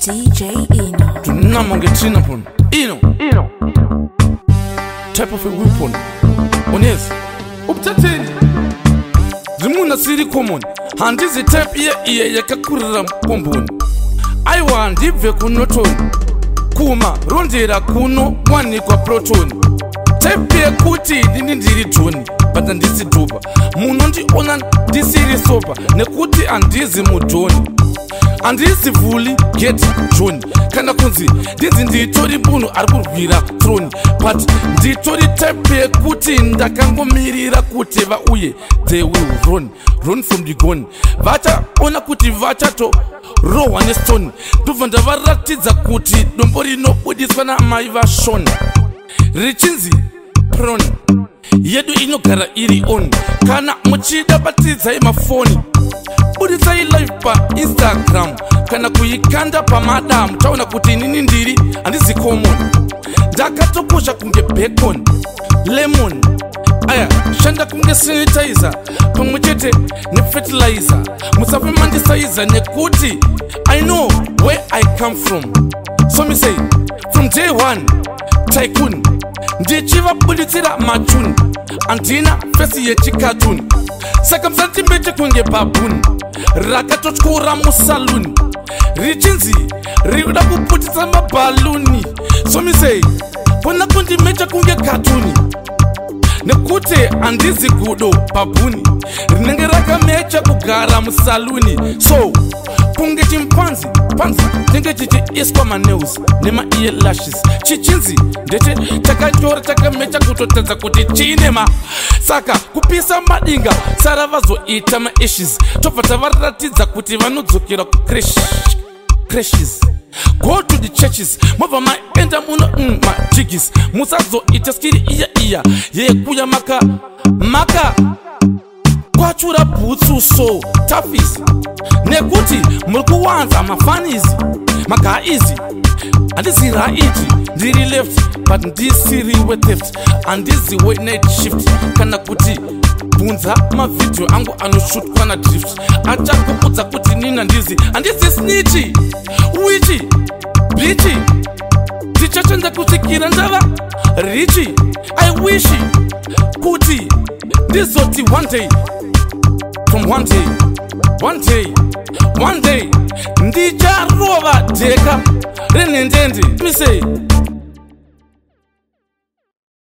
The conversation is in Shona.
DJ Eno. Tunamonge china pon. Eno. Type of a weapon. Ones. Uptateni. Zimuna siri common. Handizi type iye yakakurira komboni. Aiwa ndibve kunotoni. Kuma rondera kuno mwani kwa protoni. Type ya kuti nini ndiri droni. Bata ndisi doba. Munondi ona ndisiri sopa. Nekuti andizi mudoni. Andisi vuli get John kana kunzi ndinzi nditori munhu ari kurwira throne but nditori type kuti ndakangomirira kuti vauye they will run from the gun vachaona kuti vachato rohwa nestone ndobva ndavaratidza kuti dombo rinobudiswa namai vashona richinzi pron yedu inogara iri on kana muchida batidzai mafoni budisai live pa Instagram kana kuikanda pamadamu taona kuti nini ndiri handisi common ndakatokosha kunge bacon lemon aya shanda kunge sanitizer pamwechete nefertilizer musafe mandisaiza nekuti I know where I come from so me say from day one tycoon ndichiva buditsira matuni andina fesi yechikatuni saka msantimbeche kunge babuni rakatotyora musaluni richinzi rikuda kuputisa mabaluni so me say pona kundimecha kunge katuni nekuti andizi gudo babuni rinenge rakamecha kugara musaluni so kunge chimpanzi tinge chichiiswa manews nema ear lashes chichinzi ndeche chakachora chakamecha kutotadza kuti chinema saka kupisa madinga sara vazoita maissues tobva tavaratidza kuti vanodzokera kucrashes go to the churches mobva maenda muno majigis musazoita skiri iya yekuya maka kwachura bhutsu so tafis nekuti muri kuwanza mafanizi magaizi handisi right ndiri left but ndisiriwe theft handiziwe night shift kana kuti bvunza mavidhio angu anoshutwa nadrift achakupudza kuti nini handisi snitchi wichi bichi tichachenda kusikira ndava richi I wish kuti ndizoti from one day ndicharova dheka renhendende mise